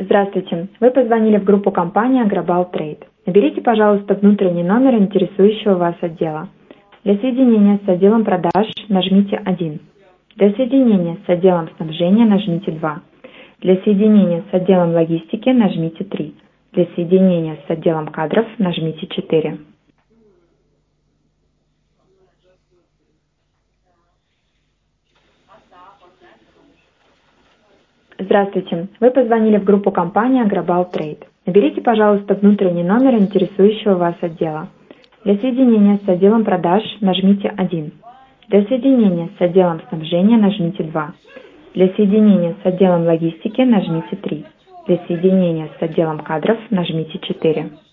Здравствуйте. Вы позвонили в группу компании Agrobal Trade. Наберите, пожалуйста, внутренний номер интересующего вас отдела. Для соединения с отделом продаж нажмите 1. Для соединения с отделом снабжения нажмите 2. Для соединения с отделом логистики нажмите 3. Для соединения с отделом кадров нажмите 4. Здравствуйте. Вы позвонили в группу компании Agrobal Trade. Наберите, пожалуйста, внутренний номер интересующего вас отдела. Для соединения с отделом продаж нажмите 1. Для соединения с отделом снабжения нажмите 2. Для соединения с отделом логистики нажмите 3. Для соединения с отделом кадров нажмите 4.